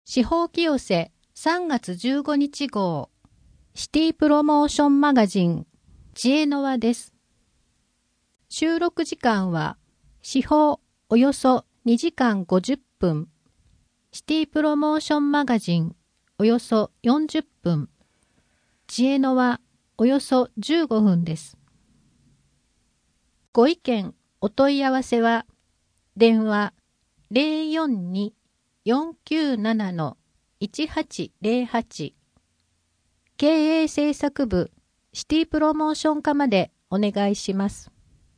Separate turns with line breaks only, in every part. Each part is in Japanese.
司法清瀬3月15日号シティプロモーションマガジン知恵の輪です。収録時間は司法およそ2時間50分、シティプロモーションマガジンおよそ40分、知恵の輪およそ15分です。ご意見お問い合わせは電話 042-497-1808 経営政策部シティプロモーション課までお願いします。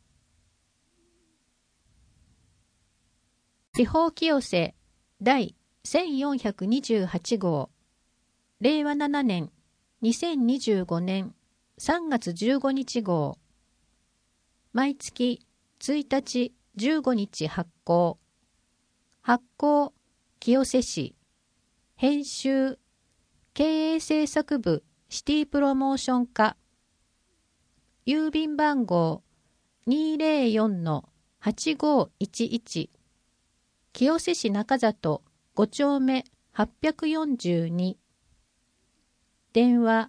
司法清瀬第1428号令和7年2025年3月15日号毎月1日15日発行清瀬市編集経営政策部シティプロモーション課郵便番号 204-8511 清瀬市中里5丁目842電話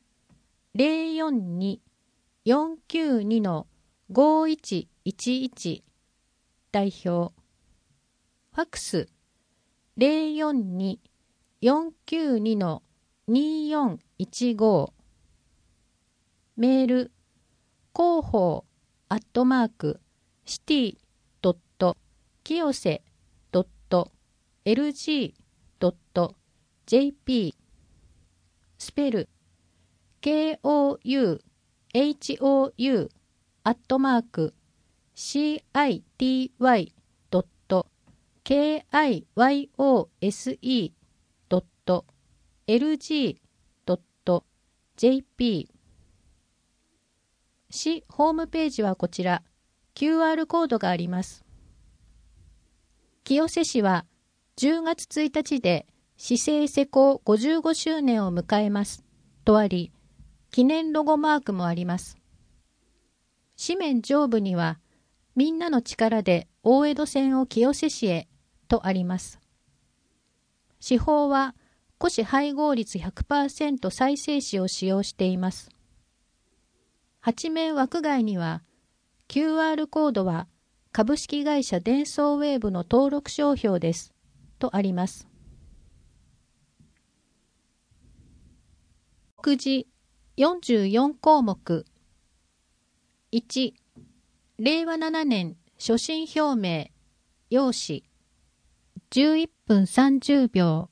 042-492-5111 代表ファクス 042-492-2415 メール広報city.kiyose.lg.jp スペル kouyu.kiyose.lg.jp 市ホームページはこちら QR コードがあります。清瀬市は10月1日で市政施行55周年を迎えますとあり、記念ロゴマークもあります。紙面上部にはみんなの力で大江戸線を清瀬市へとあります。市法は古紙配合率 100% 再生紙を使用しています。8面枠外には QR コードは株式会社デンソーウェーブの登録商標ですとあります。目次44項目1、令和7年所信表明要旨11分30秒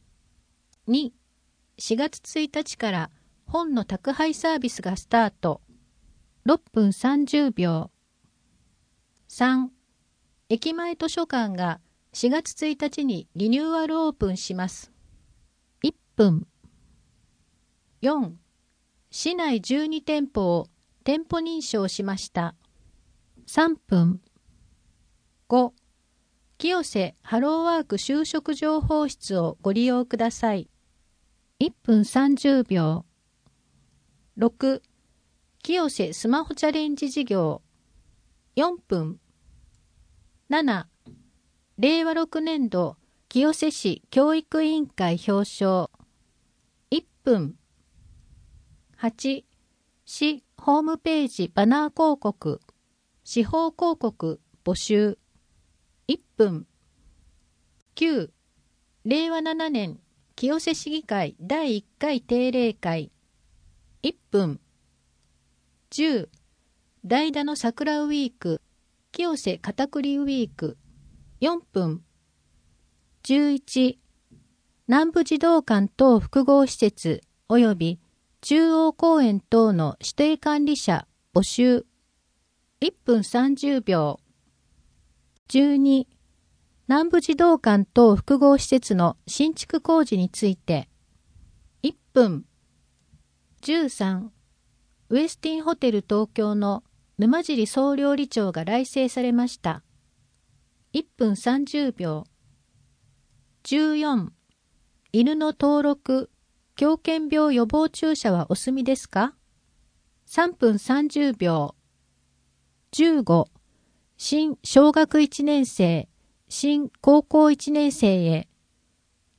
2、4月1日から本の宅配サービスがスタート6分30秒3、駅前図書館が4月1日にリニューアルオープンします1分4、市内12店舗を店舗認証しました3分5、清瀬ハローワーク就職情報室をご利用ください1分30秒6、清瀬スマホチャレンジ事業4分7、令和6年度清瀬市教育委員会表彰1分8、市ホームページバナー広告市報広告募集1分9、令和7年清瀬市議会第1回定例会1分10、代打の桜ウィーク清瀬片栗ウィーク4分11、南部児童館等複合施設及び中央公園等の指定管理者募集1分30秒12、南部児童館等複合施設の新築工事について1分13、ウェスティンホテル東京の沼尻総料理長が来生されました1分30秒14、犬の登録狂犬病予防注射はお済みですか3分30秒15、新小学1年生新高校1年生へ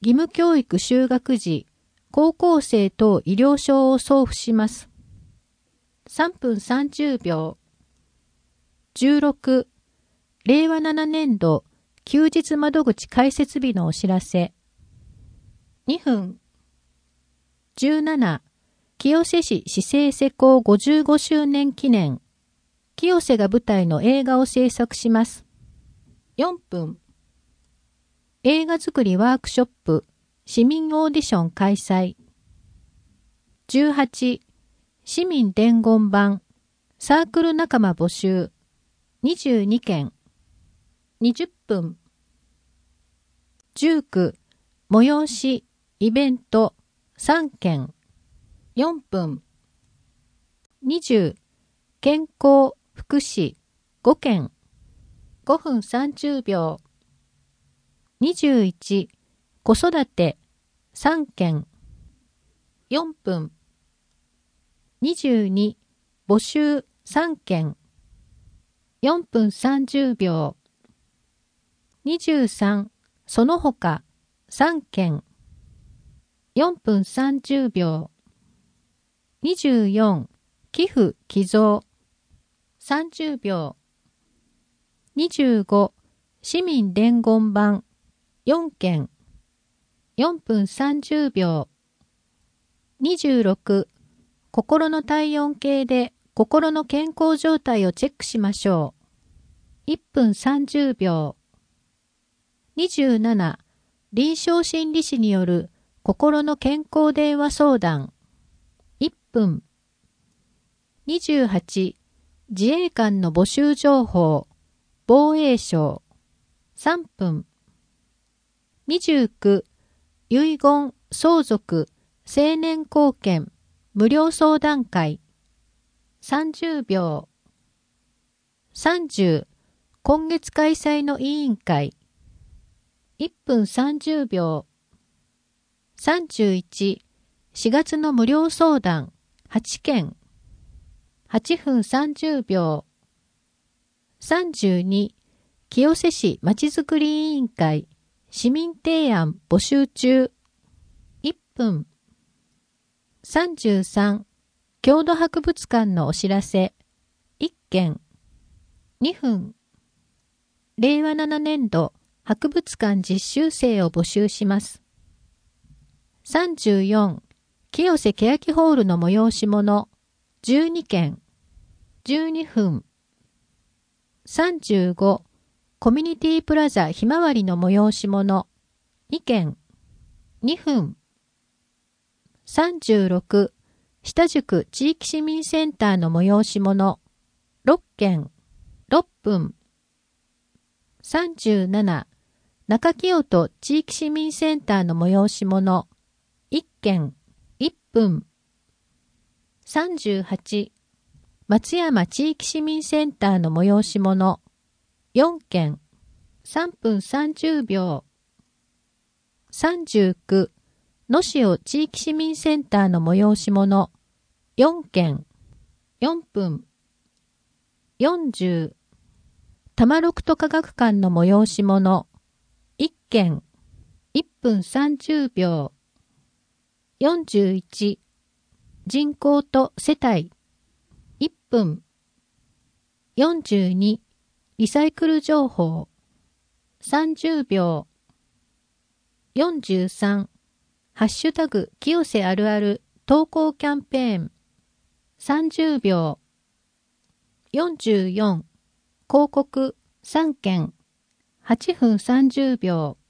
義務教育就学時、高校生等医療証を送付します。3分30秒。16、令和7年度休日窓口開設日のお知らせ。2分。17、清瀬市市政施行55周年記念。清瀬が舞台の映画を制作します。4分。映画作りワークショップ、市民オーディション開催。18、市民伝言板、サークル仲間募集、22件。20分。19、催し、イベント、3件。4分。20、健康、福祉、5件。5分30秒。21、子育て、3件。4分。22、募集、3件。4分30秒。23、その他、3件。4分30秒。24、寄付、寄贈。30秒。25、市民伝言板。4件。4分30秒。26、心の体温計で心の健康状態をチェックしましょう。1分30秒。27、臨床心理士による心の健康電話相談。1分。28、自衛官の募集情報。防衛省。3分。29、遺言、相続、成年後見、無料相談会。30秒。30、今月開催の委員会。1分30秒。31、4月の無料相談、8件。8分30秒。32、清瀬市まちづくり委員会、市民提案募集中。1分。33、郷土博物館のお知らせ。1件。2分。令和7年度博物館実習生を募集します。34、清瀬欅ホールの催し物。12件。12分。35、コミュニティプラザひまわりの催し物。2件。2分。36、下宿地域市民センターの催し物。6件。6分。37、中清戸地域市民センターの催し物。1件。1分。38、松山地域市民センターの催し物。4件。3分30秒。39、野潮地域市民センターの催し物。4件。4分。40、玉六都科学館の催し物。1件。1分30秒。41、人口と世帯。1分。42、リサイクル情報。30秒。43、ハッシュタグ清瀬あるある投稿キャンペーン。30秒。44、広告3件。8分30秒。